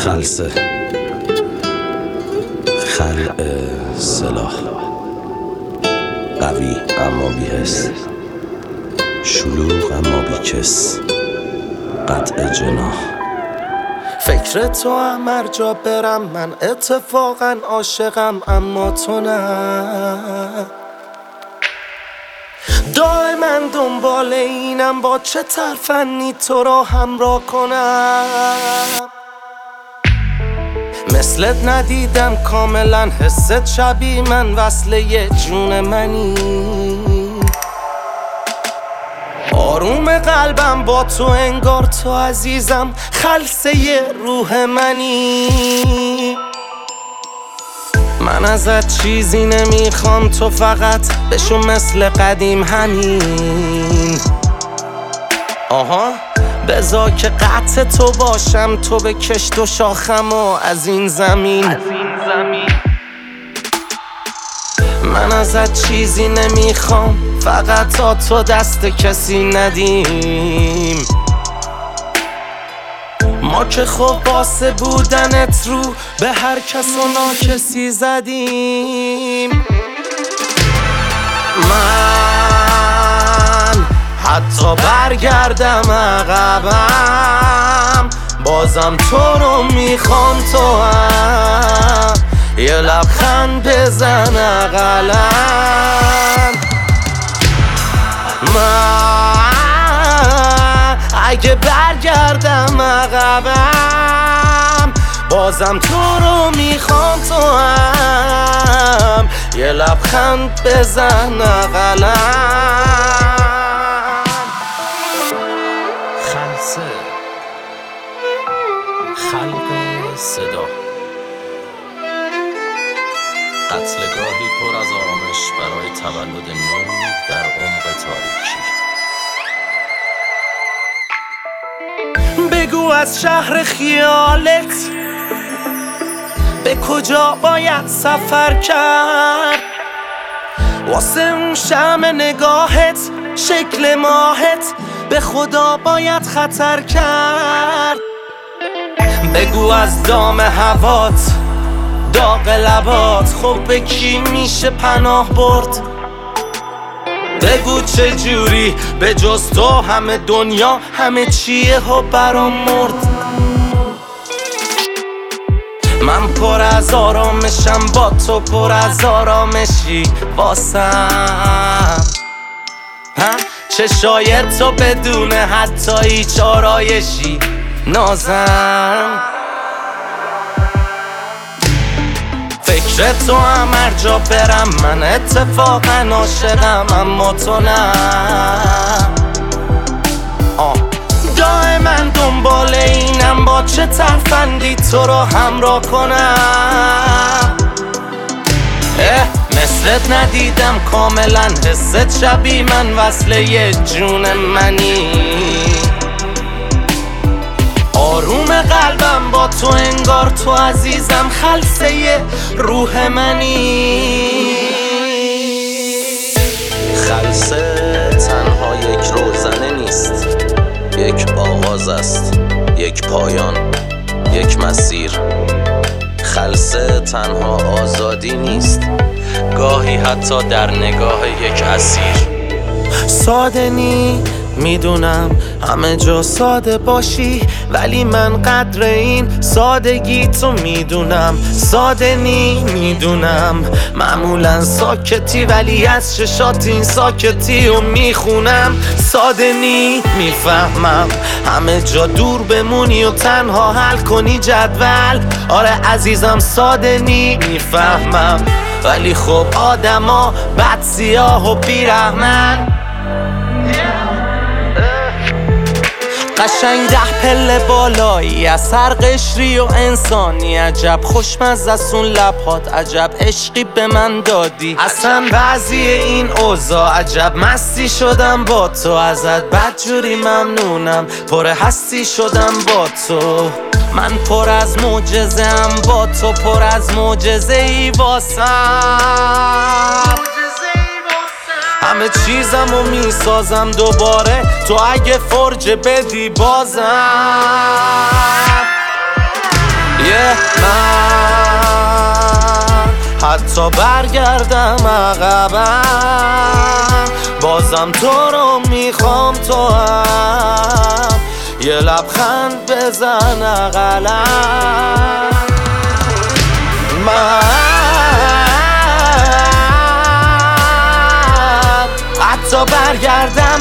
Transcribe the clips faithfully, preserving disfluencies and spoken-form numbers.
خلسه خلع سلاح، قوی اما بی‌حس، شلوغ اما بی‌کس، قطع جناح. فکر تو هم هر جا برم، من اتفاقا عاشقم اما تو نه. دائما دنبال اینم با چه ترفنی تو را همراه کنم. مثلت ندیدم کاملا، حست شبیه من، وصله جون منی. آروم قلبم با تو انگار تو عزیزم، خلسه روح منی. من ازت چیزی نمیخوام، تو فقط بشو مثل قدیم همین. آها بذار که قطع تو باشم، تو به کشت و شاخم و از این زمین, از این زمین. من ازت چیزی نمیخوام، فقط تا تو دست کسی ندیم. ما که خب واسه بودنت رو به هر کس و ناکسی زدیم. من حتی برگردم عقبم، بازم تو رو میخوام، تو هم یه لبخند بزن اقلن. من اگه برگردم عقبم، بازم تو رو میخوام، تو هم یه لبخند بزن اقلن. خلسه خلق صدا، قتلگاهی پر از آرامش برای تولد نور در عمق تاریکی. بگو از شهر خیالت به کجا باید سفر کرد، واسه اون شمع نگاهت، شکل ماهت، به خدا باید خطر کرد. بگو از دام هوات، داغ لبات، خب به کی میشه پناه برد. بگو چه جوری به جز تو همه دنیا همه چیه ها برام مرد. من پر از آرامشم، با تو پر از آرامشی واسم. چشای تو بدون حتی هیچ آرایشی نازم. فکر تو هم هر جا برم، من اتفاقا عاشقم اما تو نه. آه دائما دنبال اینم با چه ترفندی تو رو همراه کنم. اه مثلت ندیدم کاملا، حست شبیه من، وصله جون منی. آروم قلبم با تو انگار تو عزیزم، خلسه روح منی. خلسه تنها یک روزنه نیست، یک آغاز است، یک پایان، یک مسیر. خلسه تنها آزادی نیست، گاهی حتی در نگاه یک اسیر. ساده نی میدونم همه جا ساده باشی، ولی من قدر این سادگی تو میدونم. ساده نی میدونم معمولا ساکتی، ولی از چشات این ساکتی رو میخونم. ساده نی میفهمم همه جا دور بمونی و تنها حل کنی جدول. آره عزیزم ساده نی میفهمم، ولی خب آدما بد سیاه و بیرحمن. قشنگ ده پله بالایی از هر قشری و انسانی، عجب خوشمزه است اون لبهات، عجب عشقی به من دادی. اصلا بعضی این اوضاع عجب مستی شدم با تو، ازت بدجوری ممنونم، پر هستی شدم با تو. من پر از معجزه‌ام با تو، پر از معجزه ای واسم. همه چیزم رو میسازم دوباره، تو اگه فرجه بدی بازم. من حتی برگردم عقبم بازم تو رو میخوام، تو هم یه لبخند بزن اقلم. من حتی برگردم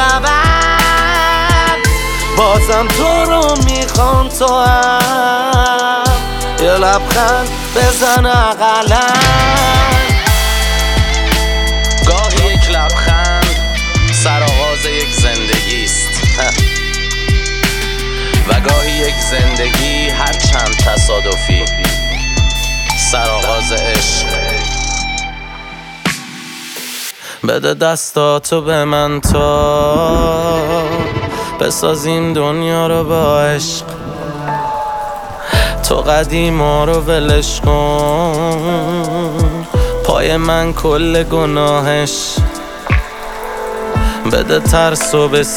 عقبم بازم تو رو میخوام، تو هم یه لبخند بزن اقلم. گاهی یک لبخند سرآغاز یک زندگی است و گاهی یک زندگی هر چند تصادفی سرآغاز عشق. بده دستاتو به من تا بسازیم دنیا رو با عشق، تو قدیما رو ولش کن، پای من کل گناهش. بده ترسو به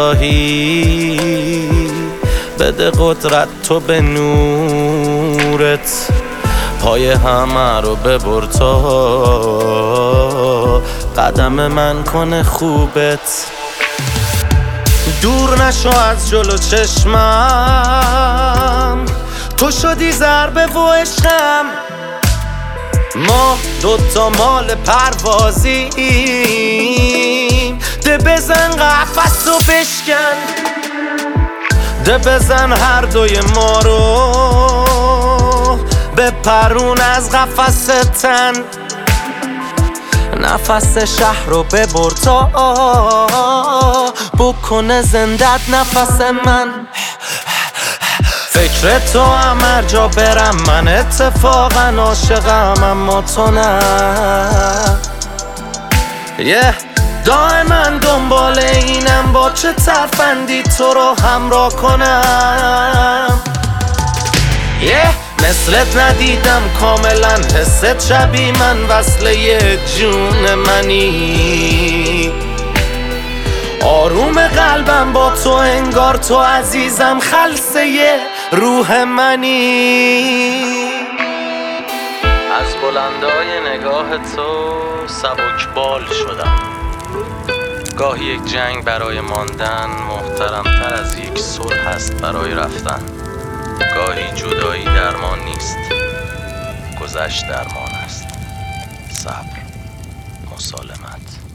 سیاهی، بده قدرت تو به نورت، پای همه رو ببر تا قدم من کنه خوبت. دور نشو از جلو چشمم، تو شدی ضربه و عشقم، ما دوتا مال پروازیم. ده بزن قفس و بشکن، ده بزن هر دوی ما رو بپرون از قفس تن، نفس شهر رو ببر تا بکنه زندت نفس من. فکر تو هم هر جا برم من اتفاقا عاشقم، اما تو نه. yeah. دائما دنبال اینم با چه ترفندی تو رو همراه کنم. yeah. مثلت ندیدم کاملا، حست شبیه من، وصله جون منی، آروم قلبم با تو انگار تو عزیزم، خلسه روح منی. از بلندای نگاه تو سبکبال شدم. گاهی یک جنگ برای ماندن محترمتر از یک صلح است برای رفتن. گاهی جدایی درمان نیست، گذشت درمان است. صبر، مسالمت.